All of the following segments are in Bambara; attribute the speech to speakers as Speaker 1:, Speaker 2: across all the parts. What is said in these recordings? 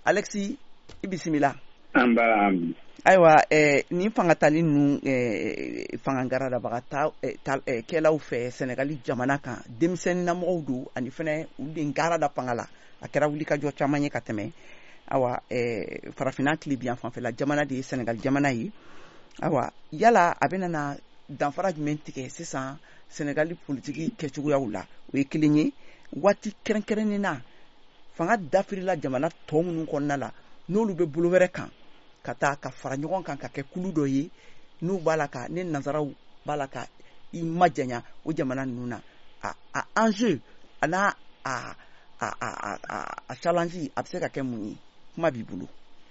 Speaker 1: Alexis ibisimila
Speaker 2: amba
Speaker 1: aywa ni fangatali nu fangangara da bagata kelaw fe Senegali jamana kan demisen na mawdu ani fene udi ngara da fangala akera wuli ka jo chamanye kateme awa farafina clibian fan fe la jamana di Senegal jamana yi awa yala abena na danfara jumentike sisan Senegali politiki kechuguyaw la o ye kilinye wati kerenkerenina fanga dafirila jamana tomu konna la n'olu be bolo wɛrɛ kan ka taa ka fara ɲɔgɔn kan ka kɛ kulu dɔ ye n'u b'a la ka ne nazaraw b'a la ka I majanya o jamana ninnu na a enjeu ana a challenge a bɛ se ka kɛ mun ye kuma b'i bolo.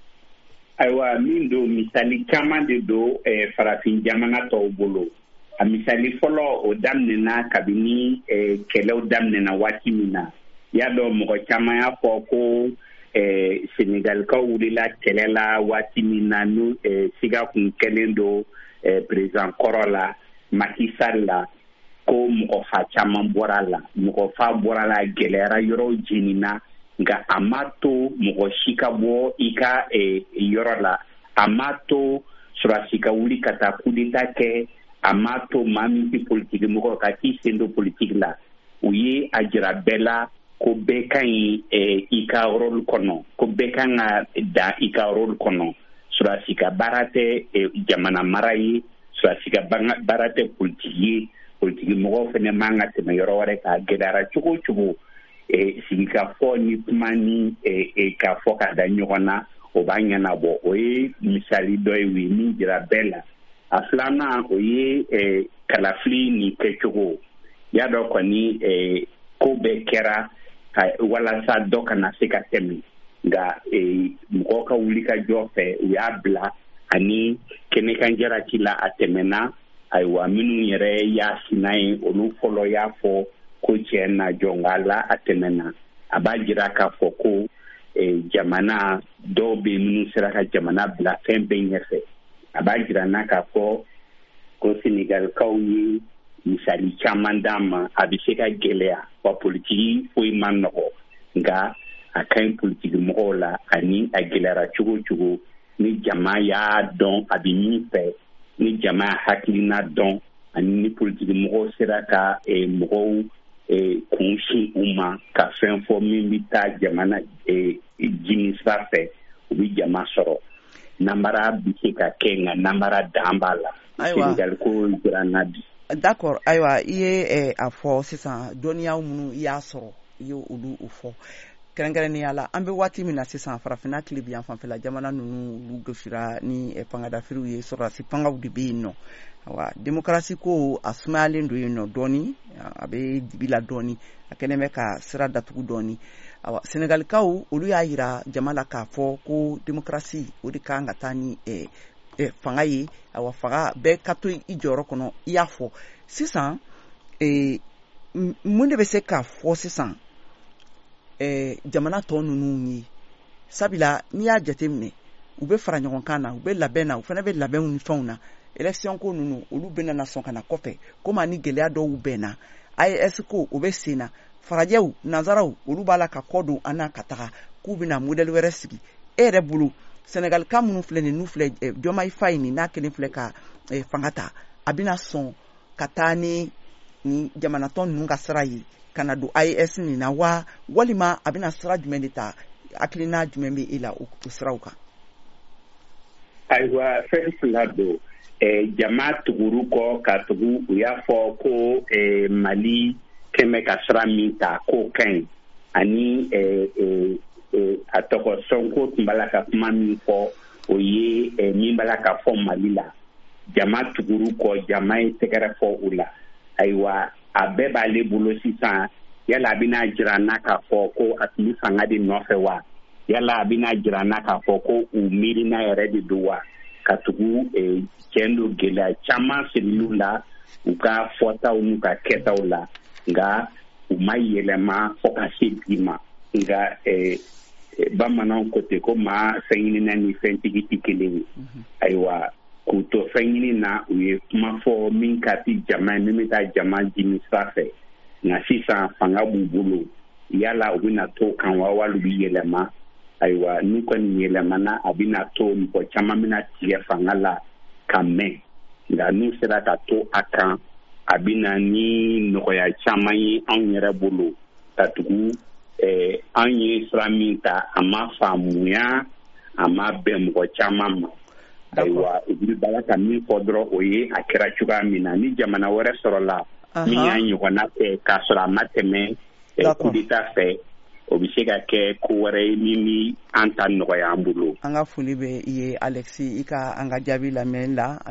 Speaker 2: Ayiwa min do misali caman de do farafin jamana tɔw bolo a misali fɔlɔ o daminɛna kabini kɛlɛw daminɛna waati min na y'a dɔn mɔgɔ caman y'a fɔ ko Senegalikaw wulila kɛlɛ la waati min na n'u siga kun kɛlen do président kɔrɔ la Macky Sall la ko mɔgɔ fa caman bɔra la mɔgɔ fa bɔra la gɛlɛyara yɔrɔw jenina nka a ma to mɔgɔ si ka bɔ I ka yɔrɔ la a ma to surasi ka wuli ka taa coup d'état kɛ a ma to maa min tɛ politiki mɔgɔ ka t'i sen don politiki la u ye a jira bɛɛ la ko bɛɛ kan I ka rôle kɔnɔ ko bɛɛ kan ka da I ka rôle kɔnɔ surasi ka baara tɛ jamana mara ye surasi ka baara tɛ politiki ye politiki mɔgɔw fana man ka tɛmɛ yɔrɔ wɛrɛ ka gɛlɛyara cogo cogo sigikafɔ ni kuma ni ka fɔ ka da ɲɔgɔn na o b'a ɲɛnabɔ o ye misali dɔ ye min jira bɛɛ la a filanan o ye kalafili ni kɛcogo y'a dɔn kɔni ko bɛɛ kɛra walasa dɔ kana se ka tɛmɛ nka mɔgɔw ka wuli ka jɔ fɛ u y'a bila ani kɛnɛkan jarati la a tɛmɛna ayiwa minnu yɛrɛ y'a sina ye olu fɔlɔ y'a fɔ ko tiɲɛ na jɔnga la a tɛmɛna a b'a jira k'a fɔ ko jamana dɔw bɛ minnu sera ka jamana bila fɛn bɛɛ ɲɛfɛ a b'a jira n'a k'a fɔ ko Senegalikaw ye misali caman d'an ma a bɛ se ka gɛlɛya wa politiki foyi ma nɔgɔ nka a ka ɲi politiki mɔgɔw la ani a gɛlɛyara cogo cogo ni jama y'a dɔn a bɛ min fɛ ni jama hakilina dɔn ani ni politiki mɔgɔw sera ka mɔgɔw kun sin u ma ka fɛn fɔ min bɛ taa jamana jimi sira fɛ u bɛ jama sɔrɔ namara bɛ se ka kɛ nka namara dan b'a la Senegal ko jira na bi.
Speaker 1: D'accord ayiwa I ye a fɔ sisan dɔnniya minnu I y'a sɔrɔ I ye olu fɔ kɛrɛnkɛrɛnnenya la an bɛ waati min na sisan farafina tile bi yan fanfɛla jamana ninnu olu gosira ni fangadafiriw ye sɔrɔdasi fangaw de bɛ yen nɔ awa démocratie ko a sumayalen do yen nɔ dɔɔni a bɛ dibi la dɔɔni a kɛlen bɛ ka sira datugu dɔɔni awa Senegalikaw olu y'a yira jama la k'a fɔ ko démocratie o de kan ka taa ni fanga ye awa fanga bɛɛ ka to I jɔyɔrɔ kɔnɔ I y'a fɔ sisan mun de bɛ se k'a fɔ sisan jamana tɔ ninnu ye sabula n'i y'a jateminɛ u bɛ fara ɲɔgɔn kan na u bɛ labɛn na u fana bɛ labɛnw ni fɛnw na élection ko ninnu olu bɛna na sɔn ka na kɔfɛ komi ani gɛlɛya dɔw bɛnna AES ko o bɛ sen na farajɛw nanzaraw olu b'a la ka kɔ don an na ka taga k'u bɛna modèle wɛrɛ sigi e yɛrɛ bolo Senegalika minnu filɛ nin n'u filɛ Diomaye Faye nin n'a kelen filɛ ka fanga ta a bɛna sɔn ka taa ni jamanatɔn ninnu ka sira ye ka na don AES nin na wa walima a bɛna sira jumɛn de ta hakilina jumɛn bɛ e la o siraw kan.
Speaker 2: Ayiwa fɛn fila don jama tuguru kɔ ka tugu u y'a fɔ ko Mali kɛmɛ ka sira min ta k'o ka ɲi ani a tɔgɔ Sonko tun b'a la ka kuma min fɔ o ye min b'a la ka fɔ Mali la jama tuguru kɔ jama ye tɛgɛrɛ fɔ u la ayiwa a bɛɛ b'ale bolo sisan yala a bɛna jira n'a k'a fɔ ko a tun bɛ fanga de nɔfɛ wa yala a bɛna jira n'a k'a fɔ ko u miirina yɛrɛ de don wa ka tugu tiɲɛ don gɛlɛya caman siriliw la u ka fɔtaw n'u ka kɛtaw la nka u ma yɛlɛma fɔ ka se bi ma nka bamananw ko ten ko maa fɛn ɲinina ni fɛntigi tɛ kelen ye ayiwa k'u to fɛn ɲini na u ye kuma fɔ min ka ti jama ye min bɛ taa jama jimi sira fɛ nka sisan fanga b'u bolo yala u bɛna to kan wa wali u bɛ yɛlɛma ayiwa n'u kɔni yɛlɛmana a bɛna to mɔgɔ caman bɛna tigɛ fanga la ka mɛn nka n'u sera ka to a kan a bɛna ni nɔgɔya caman ye anw yɛrɛ bolo ka tugu an ye sira min ta a ma faamuya a ma bɛn mɔgɔ caman ma ayiwa u bɛ bala ka min fɔ dɔrɔn o ye a kɛra cogoya min na ni jamana wɛrɛ sɔrɔla min y'a ɲɔgɔnna fɛ k'a sɔrɔ a ma tɛmɛ coup d'État fɛ o bɛ se ka kɛ ko wɛrɛ ye min bi an ta nɔgɔya an bolo.
Speaker 1: An ka foli bɛ i ye Alex i ka an ka jaabi lamɛn la.